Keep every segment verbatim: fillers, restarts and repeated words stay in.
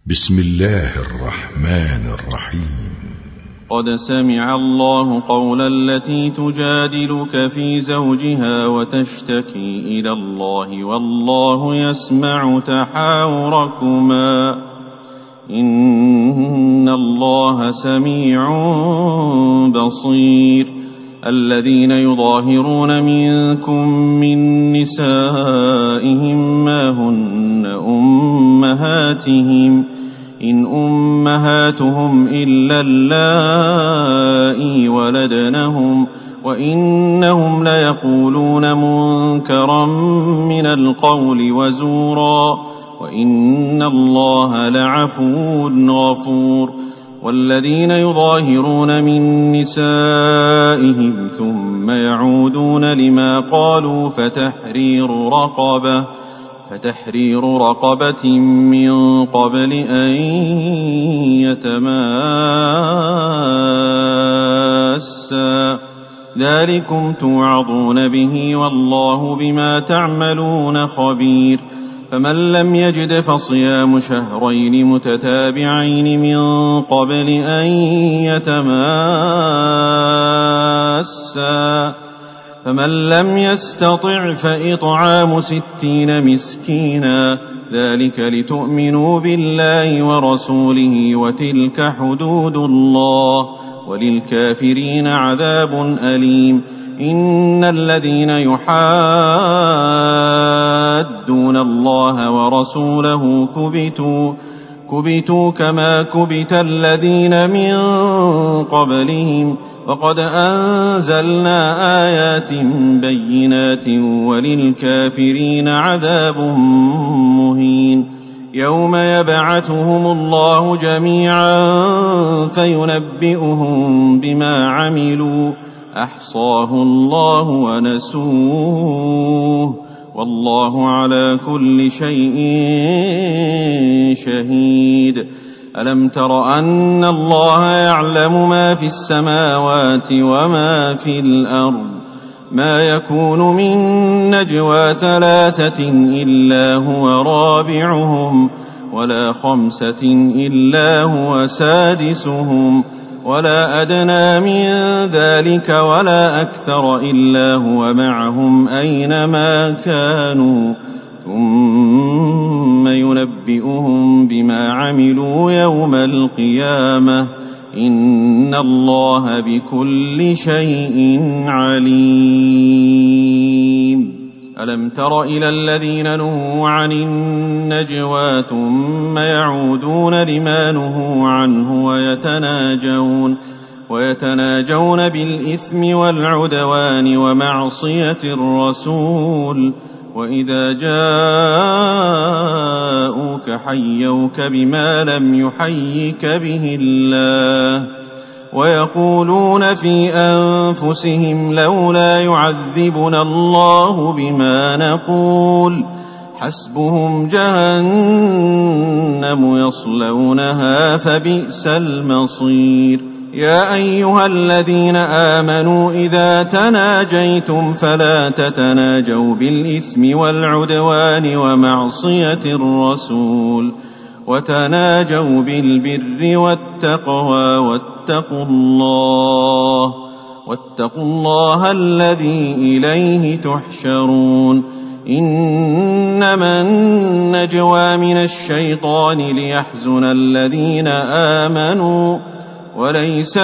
بسم الله الرحمن الرحيم. قد سمع الله قول التي تجادلك في زوجها وتشتكي إلى الله والله يسمع تحاوركما إن الله سميع بصير. الذين يظاهرون منكم من نسائهم ما هن أمهاتهم إن أمهاتهم إلا اللائي ولدنهم وإنهم ليقولون منكرا من القول وزورا وإن الله لعفو غفور. والذين يظاهرون من نسائهم ثم يعودون لما قالوا فتحرير رقبة فتحرير رقبة من قبل أن يتماسا ذلكم توعظون به والله بما تعملون خبير. فمن لم يجد فصيام شهرين متتابعين من قبل أن يتماسا فمن لم يستطع فإطعام ستين مسكينا ذلك لتؤمنوا بالله ورسوله وتلك حدود الله وللكافرين عذاب أليم. إن الذين يحادون الله ورسوله كبتوا كبتوا كما كبت الذين من قبلهم وقد أنزلنا آيات بينات وللكافرين عذاب مهين. يوم يبعثهم الله جميعا فينبئهم بما عملوا أحصاه الله ونسوه والله على كل شيء شهيد. ألم تر أن الله يعلم ما في السماوات وما في الأرض ما يكون من نجوى ثلاثة إلا هو رابعهم ولا خمسة إلا هو سادسهم ولا أدنى من ذلك ولا أكثر إلا هو معهم أينما كانوا ثم ينبئهم بما عملوا يوم القيامة إن الله بكل شيء عليم. ألم تر إلى الذين نهوا عن النجوى ثم يعودون لما نهوا عنه ويتناجون ويتناجون بالإثم والعدوان ومعصية الرسول وإذا جاءوك حيوك بما لم يحيك به الله ويقولون في أنفسهم لولا يعذبنا الله بما نقول حسبهم جهنم يصلونها فبئس المصير. يا أيها الذين آمنوا إذا تناجيتم فلا تتناجوا بالإثم والعدوان ومعصية الرسول وتناجوا بالبر والتقوى واتقوا الله واتقوا الله الذي إليه تحشرون. إنما النجوى من الشيطان ليحزن الذين آمنوا وليس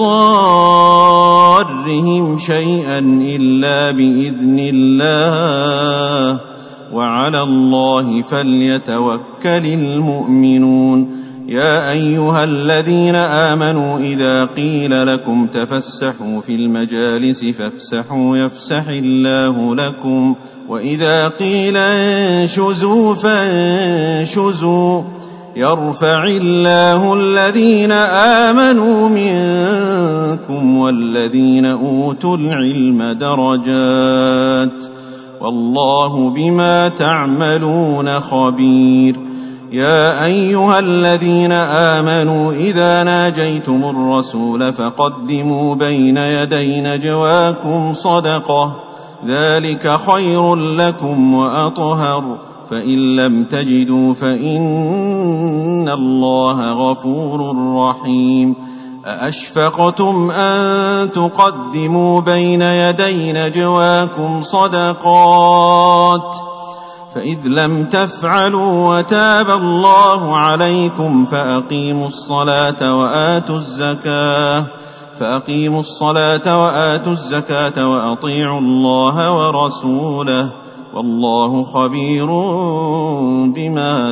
بضارهم شيئا إلا بإذن الله وعلى الله فليتوكل المؤمنون. يا أيها الذين آمنوا إذا قيل لكم تفسحوا في المجالس فافسحوا يفسح الله لكم وإذا قيل انشزوا فانشزوا يرفع الله الذين آمنوا منكم والذين أوتوا العلم درجات والله بما تعملون خبير. يا أيها الذين آمنوا إذا ناجيتم الرسول فقدموا بين يدي نجواكم صدقة ذلك خير لكم وأطهر فإن لم تجدوا فإن الله غفور رحيم. أأشفقتم أن تقدموا بين يدي نجواكم صدقات فإذ لم تفعلوا وتاب الله عليكم فأقيموا الصلاة وآتوا الزكاة فأقيموا الصلاة وآتوا الزكاة وأطيعوا الله ورسوله والله خبير بما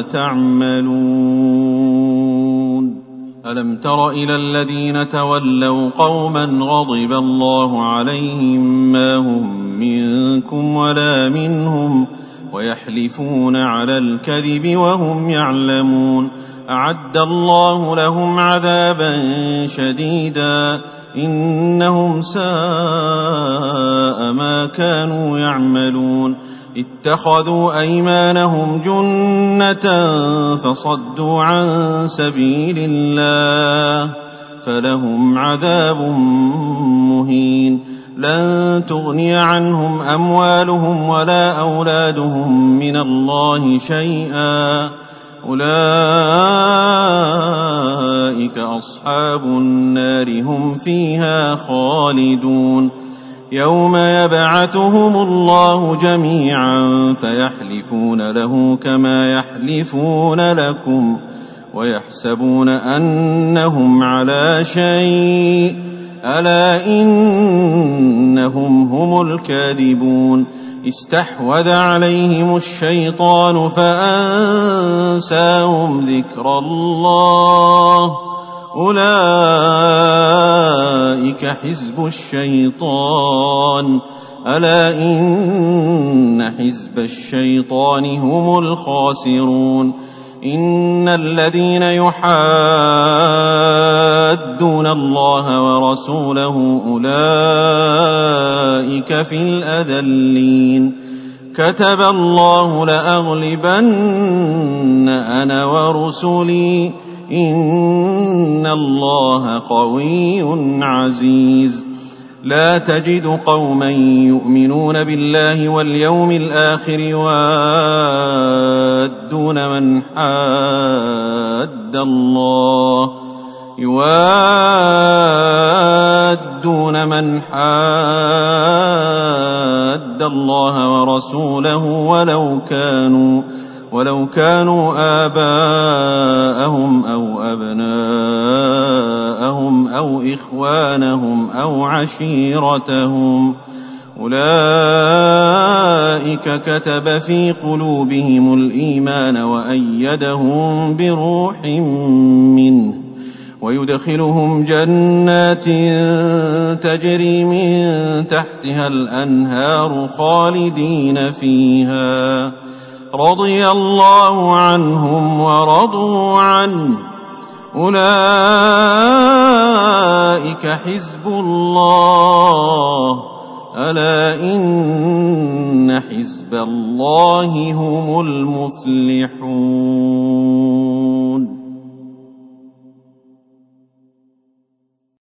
تعملون. ألم تر إلى الذين تولوا قوما غضب الله عليهم ما هم منكم ولا منهم ويحلفون على الكذب وهم يعلمون أعد الله لهم عذابا شديدا إنهم ساء ما كانوا يعملون. اتخذوا أيمانهم جنة فصدوا عن سبيل الله فلهم عذاب مهين. لن تغني عنهم أموالهم ولا أولادهم من الله شيئا أولئك أصحاب النار هم فيها خالدون. يوم يبعثهم الله جميعا فيحلفون له كما يحلفون لكم ويحسبون أنهم على شيء ألا إنهم هم الكاذبون. استحوذ عليهم الشيطان فأنساهم ذكر الله أولئك حزب الشيطان ألا إن حزب الشيطان هم الخاسرون. إن الذين يحادون الله ورسوله أولئك في الأذلين. كتب الله لأغلبن أنا ورسلي إن الله قوي عزيز. لا تجد قوما يؤمنون بالله واليوم الآخر يوادون من حاد الله يوادون من حاد الله ورسوله ولو كانوا ولو كانوا آباءهم أو أبناءهم أو إخوانهم أو عشيرتهم أولئك كتب في قلوبهم الإيمان وأيدهم بروح منه ويدخلهم جنات تجري من تحتها الأنهار خالدين فيها رضي الله عنهم ورضوا عنه أولئك حزب الله ألا إن حزب الله هم المفلحون.